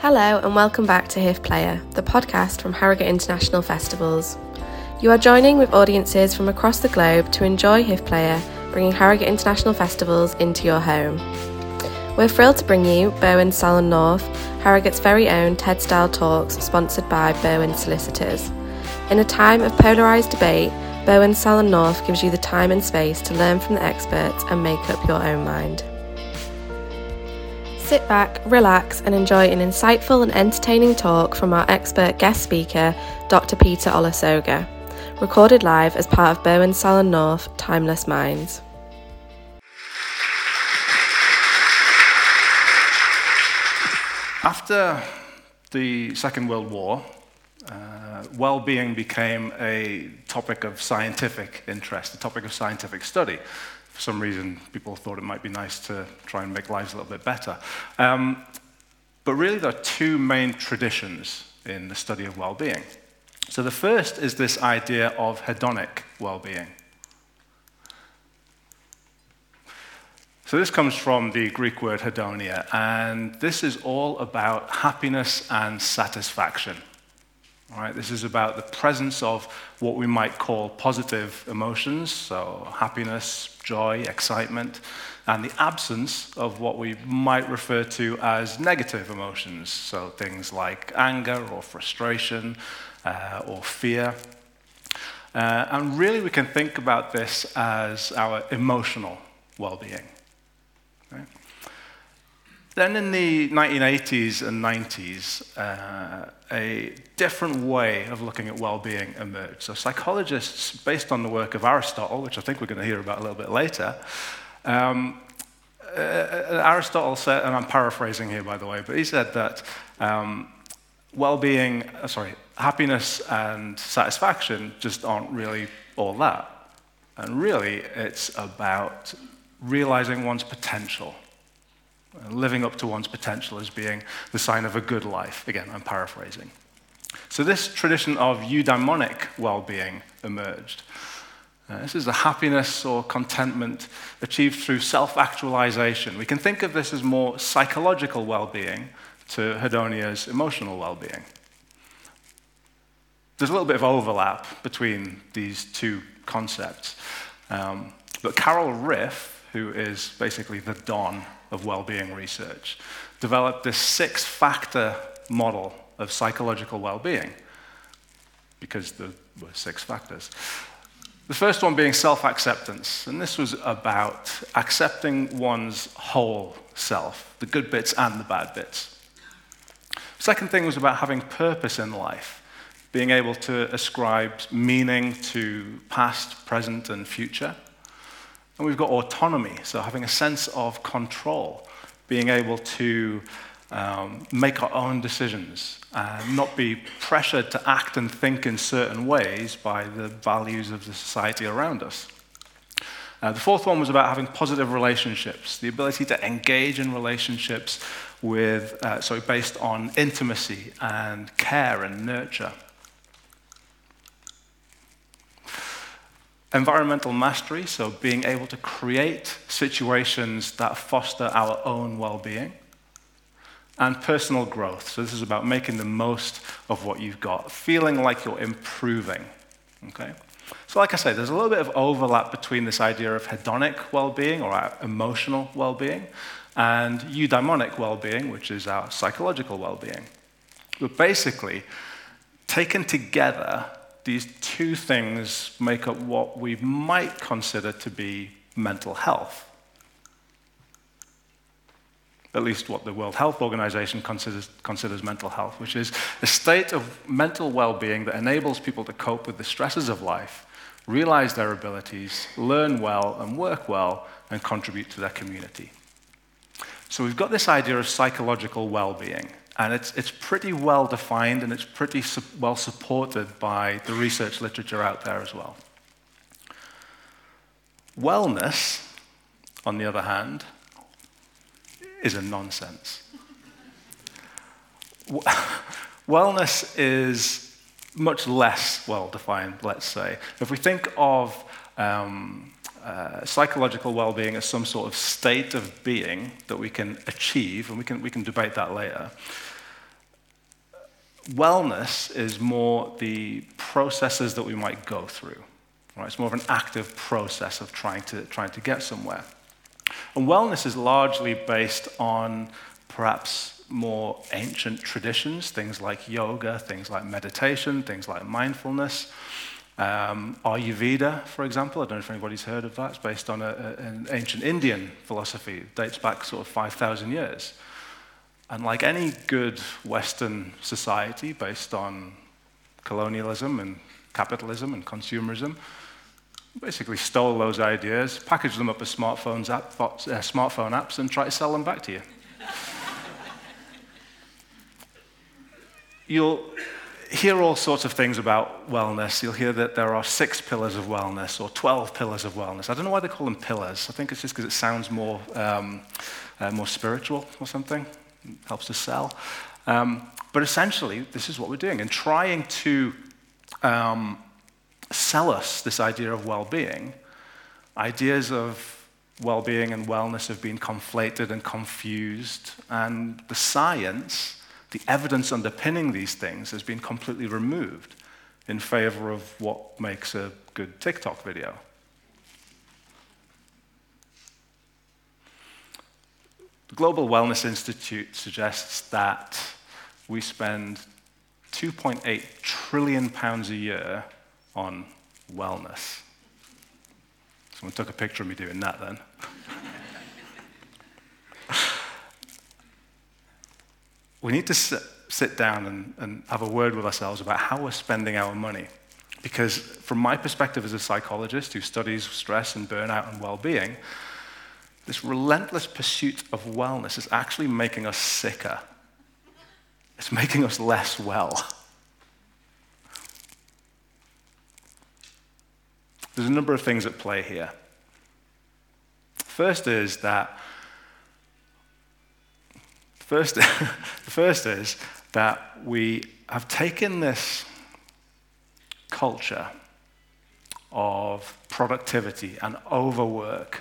Hello and welcome back to HIF Player, the podcast from Harrogate International Festivals. You are joining with audiences from across the globe to enjoy HIF Player, bringing Harrogate International Festivals into your home. We're thrilled to bring you Berwyn Salon North, Harrogate's very own TED-style talks sponsored by Berwyn Solicitors. In a time of polarised debate, Berwyn Salon North gives you the time and space to learn from the experts and make up your own mind. Sit back, relax and enjoy an insightful and entertaining talk from our expert guest speaker, Dr. Peter Olusoga, recorded live as part of Berwyn Salon North Timeless Minds. After the Second World War, well-being became a topic of scientific interest, a topic of scientific study. For some reason, people thought it might be nice to try and make lives a little bit better. But really, there are two main traditions in the study of well-being. So the first is this idea of hedonic well-being. So this comes from the Greek word hedonia, and this is all about happiness and satisfaction. All right, this is about the presence of what we might call positive emotions, so happiness, joy, excitement, and the absence of what we might refer to as negative emotions, so things like anger or frustration or fear. And really we can think about this as our emotional well-being. Right? Then in the 1980s and 90s, a different way of looking at well-being emerged. So psychologists, based on the work of Aristotle, which I think we're going to hear about a little bit later, Aristotle said, and I'm paraphrasing here by the way, but he said that happiness and satisfaction just aren't really all that. And really, it's about realizing one's potential. Living up to one's potential as being the sign of a good life. Again, I'm paraphrasing. So this tradition of eudaimonic well-being emerged. This is the happiness or contentment achieved through self-actualization. We can think of this as more psychological well-being to hedonia's emotional well-being. There's a little bit of overlap between these two concepts. But Carol Riff, who is basically the Don of well-being research, developed this 6-factor model of psychological well-being, because there were 6 factors. The first one being self-acceptance, and this was about accepting one's whole self, the good bits and the bad bits. Second thing was about having purpose in life, being able to ascribe meaning to past, present, and future. And we've got autonomy, so having a sense of control, being able to make our own decisions and not be pressured to act and think in certain ways by the values of the society around us. The fourth one was about having positive relationships, the ability to engage in relationships based on intimacy and care and nurture. Environmental mastery, so being able to create situations that foster our own well-being. And personal growth, so this is about making the most of what you've got, feeling like you're improving. Okay? So like I say, there's a little bit of overlap between this idea of hedonic well-being, or our emotional well-being, and eudaimonic well-being, which is our psychological well-being. But basically, taken together, these two things make up what we might consider to be mental health. At least what the World Health Organization considers mental health, which is a state of mental well-being that enables people to cope with the stresses of life, realize their abilities, learn well and work well, and contribute to their community. So we've got this idea of psychological well-being. And it's pretty well defined and it's pretty well supported by the research literature out there as well. Wellness, on the other hand, is a nonsense. Wellness is much less well defined, let's say. If we think of psychological well-being as some sort of state of being that we can achieve, and we can debate that later. Wellness is more the processes that we might go through. Right? It's more of an active process of trying to get somewhere. And wellness is largely based on perhaps more ancient traditions, things like yoga, things like meditation, things like mindfulness. Ayurveda, for example, I don't know if anybody's heard of that. It's based on an ancient Indian philosophy. It dates back sort of 5,000 years. And like any good Western society based on colonialism and capitalism and consumerism, basically stole those ideas, packaged them up as smartphone apps, and tried to sell them back to you. You'll hear all sorts of things about wellness. You'll hear that there are 6 pillars of wellness or 12 pillars of wellness. I don't know why they call them pillars. I think it's just because it sounds more spiritual or something. It helps to sell. But essentially, this is what we're doing. And trying to sell us this idea of well-being, ideas of well-being and wellness have been conflated and confused, and the science, the evidence underpinning these things has been completely removed in favor of what makes a good TikTok video. The Global Wellness Institute suggests that we spend £2.8 trillion a year on wellness. Someone took a picture of me doing that then. We need to sit down and have a word with ourselves about how we're spending our money. Because from my perspective as a psychologist who studies stress and burnout and well-being, this relentless pursuit of wellness is actually making us sicker. It's making us less well. There's a number of things at play here. First is that we have taken this culture of productivity and overwork,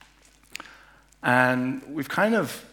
and we've kind of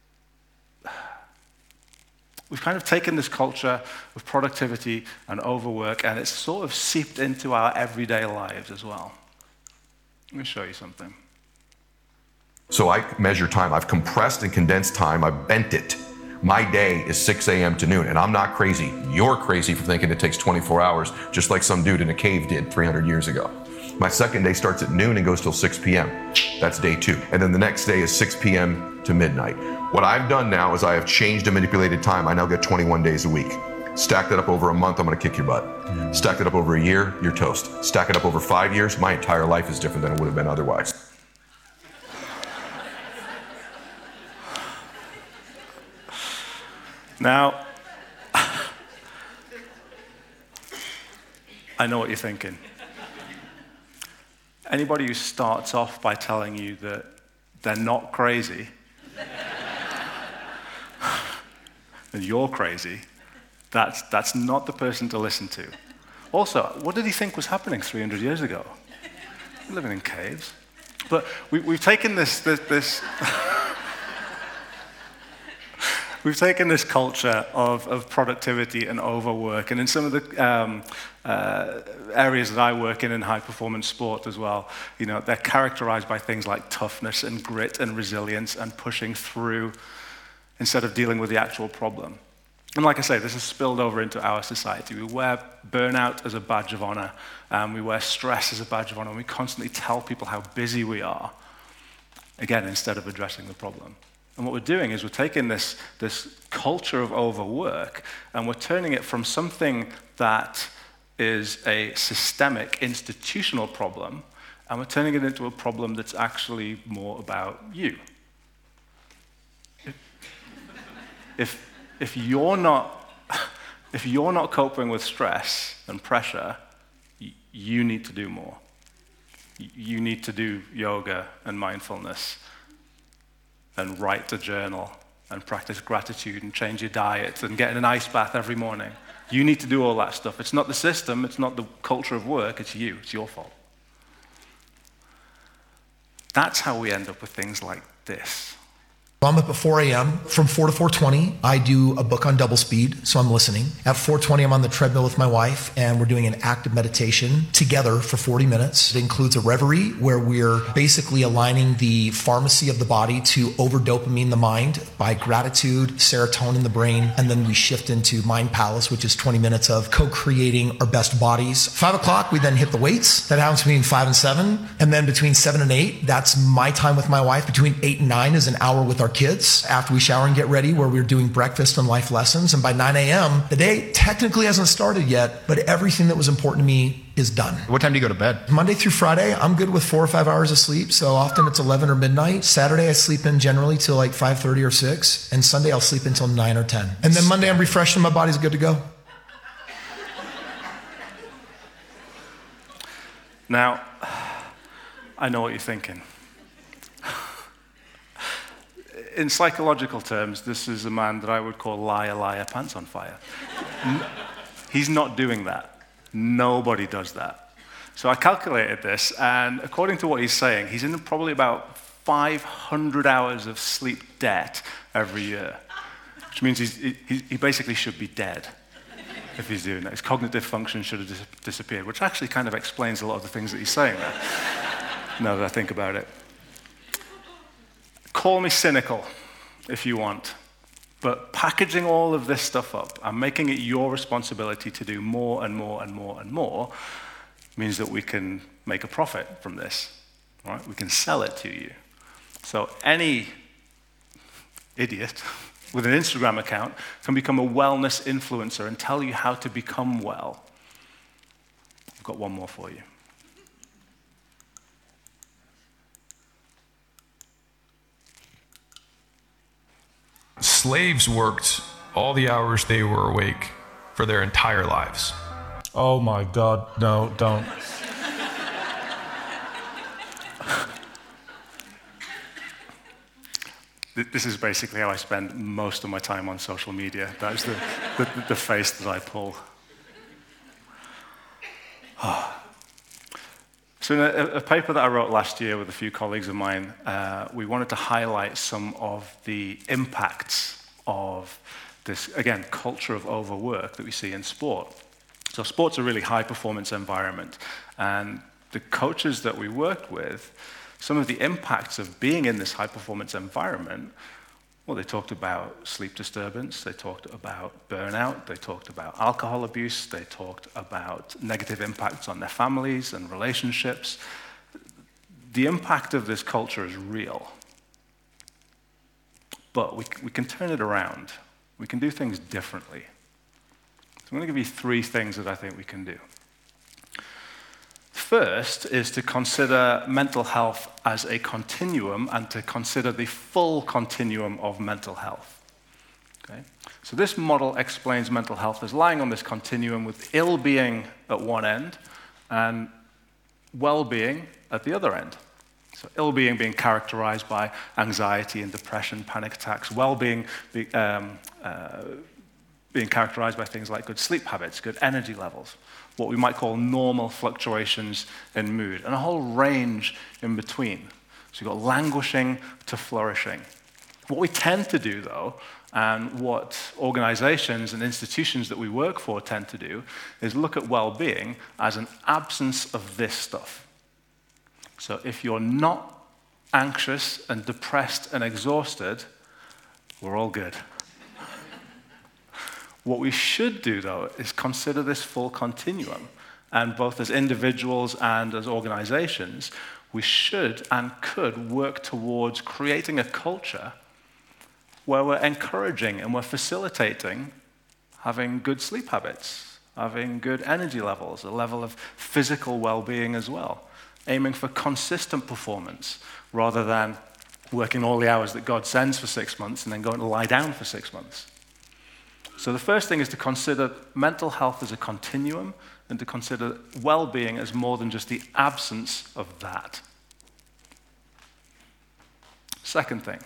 taken this culture of productivity and overwork, and it's sort of seeped into our everyday lives as well. Let me show you something. So I measure time. I've compressed and condensed time. I've bent it. My day is 6 a.m. to noon, and I'm not crazy. You're crazy for thinking it takes 24 hours, just like some dude in a cave did 300 years ago. My second day starts at noon and goes till 6 p.m. That's day 2. And then the next day is 6 p.m. to midnight. What I've done now is I have changed and manipulated time. I now get 21 days a week. Stack that up over a month, I'm gonna kick your butt. Stack it up over a year, you're toast. Stack it up over 5 years, my entire life is different than it would have been otherwise. Now, I know what you're thinking. Anybody who starts off by telling you that they're not crazy, and you're crazy, that's not the person to listen to. Also, what did he think was happening 300 years ago? We're living in caves. But we've taken this we've taken this culture of productivity and overwork, and in some of the areas that I work in high-performance sport as well, you know, they're characterized by things like toughness and grit and resilience and pushing through instead of dealing with the actual problem. And like I say, this has spilled over into our society. We wear burnout as a badge of honor, we wear stress as a badge of honor, and we constantly tell people how busy we are, again, instead of addressing the problem. And what we're doing is we're taking this culture of overwork and we're turning it from something that is a systemic, institutional problem, and we're turning it into a problem that's actually more about you. If you're not coping with stress and pressure, you need to do more. You need to do yoga and mindfulness, and write a journal, and practice gratitude, and change your diet, and get in an ice bath every morning. You need to do all that stuff. It's not the system, it's not the culture of work, it's you, it's your fault. That's how we end up with things like this. I'm up at 4 a.m. From 4 to 4:20, I do a book on double speed, so I'm listening. At 4:20, I'm on the treadmill with my wife, and we're doing an active meditation together for 40 minutes. It includes a reverie where we're basically aligning the pharmacy of the body to over-dopamine the mind by gratitude, serotonin the brain, and then we shift into Mind Palace, which is 20 minutes of co-creating our best bodies. 5 o'clock, we then hit the weights. That happens between 5 and 7. And then between 7 and 8, that's my time with my wife. Between 8 and 9 is an hour with our kids after we shower and get ready, where we're doing breakfast and life lessons. And by 9 a.m., the day technically hasn't started yet, but everything that was important to me is done. What time do you go to bed? Monday through Friday, I'm good with 4 or 5 hours of sleep. So often it's 11 or midnight. Saturday, I sleep in generally till like 5:30 or 6. And Sunday, I'll sleep until 9 or 10. And then Monday, I'm refreshed and my body's good to go. Now, I know what you're thinking. In psychological terms, this is a man that I would call liar, liar, pants on fire. He's not doing that. Nobody does that. So I calculated this, and according to what he's saying, he's in probably about 500 hours of sleep debt every year, which means he basically should be dead if he's doing that. His cognitive function should have disappeared, which actually kind of explains a lot of the things that he's saying there, now that I think about it. Call me cynical if you want, but packaging all of this stuff up and making it your responsibility to do more and more and more and more means that we can make a profit from this, right? We can sell it to you. So any idiot with an Instagram account can become a wellness influencer and tell you how to become well. I've got one more for you. Slaves worked all the hours they were awake for their entire lives. Oh my God, no, don't. This is basically how I spend most of my time on social media. That is the face that I pull. So in a paper that I wrote last year with a few colleagues of mine, we wanted to highlight some of the impacts of this, again, culture of overwork that we see in sport. So sport's a really high-performance environment, and the coaches that we worked with, some of the impacts of being in this high-performance environment, well, they talked about sleep disturbance, they talked about burnout, they talked about alcohol abuse, they talked about negative impacts on their families and relationships. The impact of this culture is real. But we can turn it around. We can do things differently. So I'm going to give you 3 things that I think we can do. First is to consider mental health as a continuum and to consider the full continuum of mental health. Okay? So this model explains mental health as lying on this continuum with ill-being at one end and well-being at the other end. So ill-being being characterized by anxiety and depression, panic attacks, well-being being characterized by things like good sleep habits, good energy levels, what we might call normal fluctuations in mood, and a whole range in between. So you've got languishing to flourishing. What we tend to do, though, and what organizations and institutions that we work for tend to do, is look at well-being as an absence of this stuff. So if you're not anxious and depressed and exhausted, we're all good. What we should do, though, is consider this full continuum. And both as individuals and as organizations, we should and could work towards creating a culture where we're encouraging and we're facilitating having good sleep habits, having good energy levels, a level of physical well-being as well, aiming for consistent performance rather than working all the hours that God sends for 6 months and then going to lie down for 6 months. So the first thing is to consider mental health as a continuum and to consider well-being as more than just the absence of that. Second thing,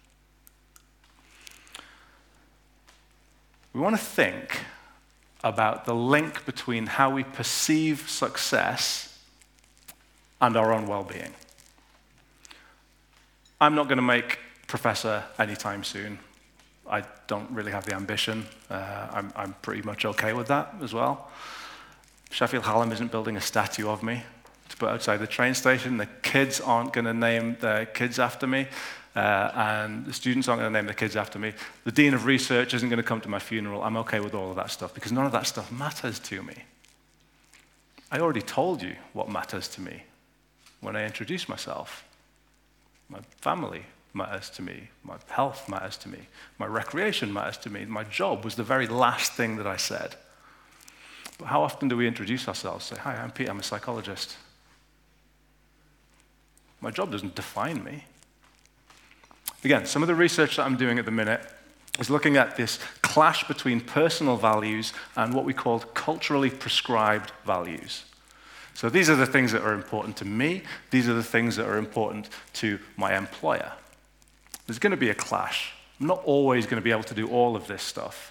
we want to think about the link between how we perceive success and our own well-being. I'm not going to make professor anytime soon. I don't really have the ambition. I'm pretty much okay with that as well. Sheffield Hallam isn't building a statue of me to put outside the train station. The kids aren't going to name their kids after me, and the students aren't going to name their kids after me. The Dean of Research isn't going to come to my funeral. I'm okay with all of that stuff because none of that stuff matters to me. I already told you what matters to me when I introduced myself. My family matters to me. My health matters to me. My recreation matters to me. My job was the very last thing that I said. But how often do we introduce ourselves? Say, hi, I'm Pete, I'm a psychologist. My job doesn't define me. Again, some of the research that I'm doing at the minute is looking at this clash between personal values and what we call culturally prescribed values. So these are the things that are important to me. These are the things that are important to my employer. There's going to be a clash. I'm not always going to be able to do all of this stuff.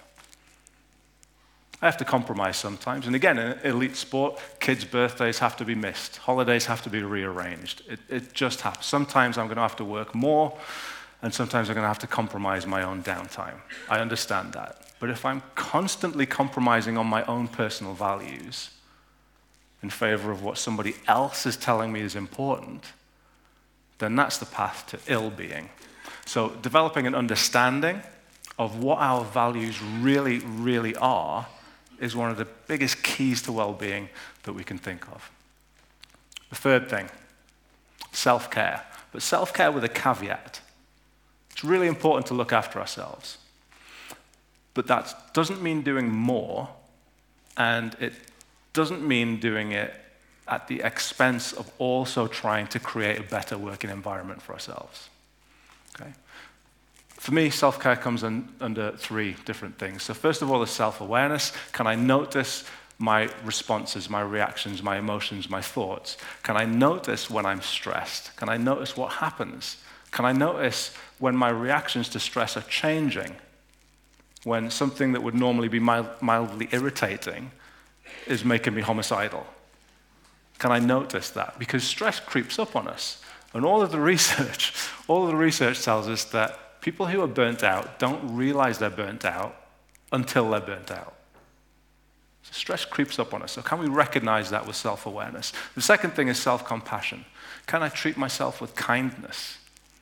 I have to compromise sometimes. And again, in elite sport, kids' birthdays have to be missed. Holidays have to be rearranged. It just happens. Sometimes I'm going to have to work more, and sometimes I'm going to have to compromise my own downtime. I understand that. But if I'm constantly compromising on my own personal values in favor of what somebody else is telling me is important, then that's the path to ill-being. So developing an understanding of what our values really, really are is one of the biggest keys to well-being that we can think of. The third thing, self-care. But self-care with a caveat. It's really important to look after ourselves. But that doesn't mean doing more, and it doesn't mean doing it at the expense of also trying to create a better working environment for ourselves. Okay? For me, self-care comes under three different things. So first of all is self-awareness. Can I notice my responses, my reactions, my emotions, my thoughts? Can I notice when I'm stressed? Can I notice what happens? Can I notice when my reactions to stress are changing? When something that would normally be mildly irritating is making me homicidal? Can I notice that? Because stress creeps up on us. And all of the research tells us that people who are burnt out don't realize they're burnt out until they're burnt out. So stress creeps up on us. So can we recognize that with self-awareness? The second thing is self-compassion. Can I treat myself with kindness?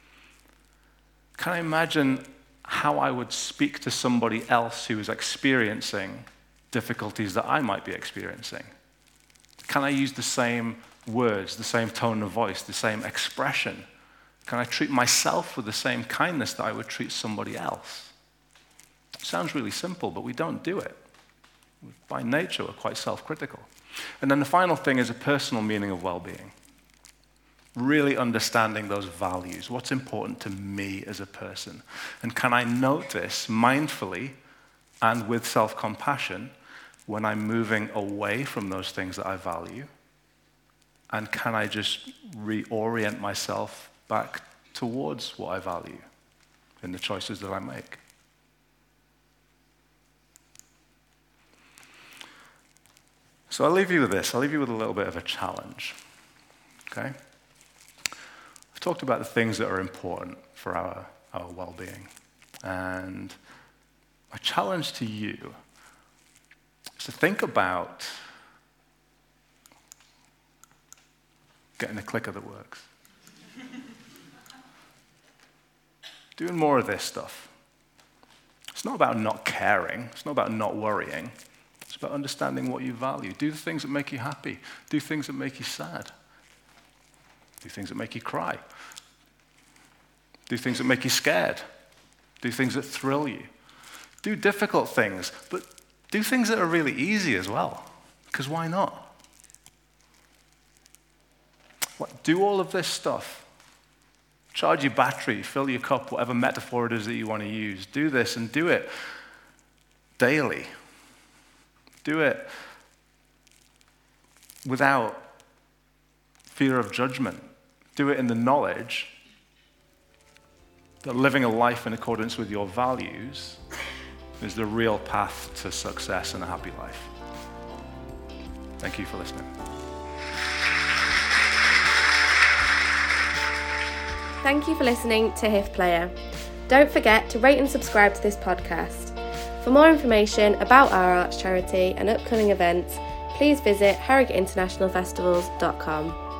Can I imagine how I would speak to somebody else who is experiencing difficulties that I might be experiencing? Can I use the same words, the same tone of voice, the same expression? Can I treat myself with the same kindness that I would treat somebody else? It sounds really simple, but we don't do it. By nature, we're quite self-critical. And then the final thing is a personal meaning of well-being. Really understanding those values. What's important to me as a person? And can I notice mindfully and with self-compassion when I'm moving away from those things that I value? And can I just reorient myself back towards what I value in the choices that I make? So I'll leave you with this. I'll leave you with a little bit of a challenge. Okay? I've talked about the things that are important for our well-being. And my challenge to you is to think about getting a clicker that works. Doing more of this stuff. It's not about not caring. It's not about not worrying. It's about understanding what you value. Do the things that make you happy. Do things that make you sad. Do things that make you cry. Do things that make you scared. Do things that thrill you. Do difficult things, but do things that are really easy as well. Because why not? Do all of this stuff. Charge your battery, fill your cup, whatever metaphor it is that you want to use. Do this and do it daily. Do it without fear of judgment. Do it in the knowledge that living a life in accordance with your values is the real path to success and a happy life. Thank you for listening. Thank you for listening to HIF Player. Don't forget to rate and subscribe to this podcast. For more information about our arts charity and upcoming events, please visit harrogateinternationalfestivals.com.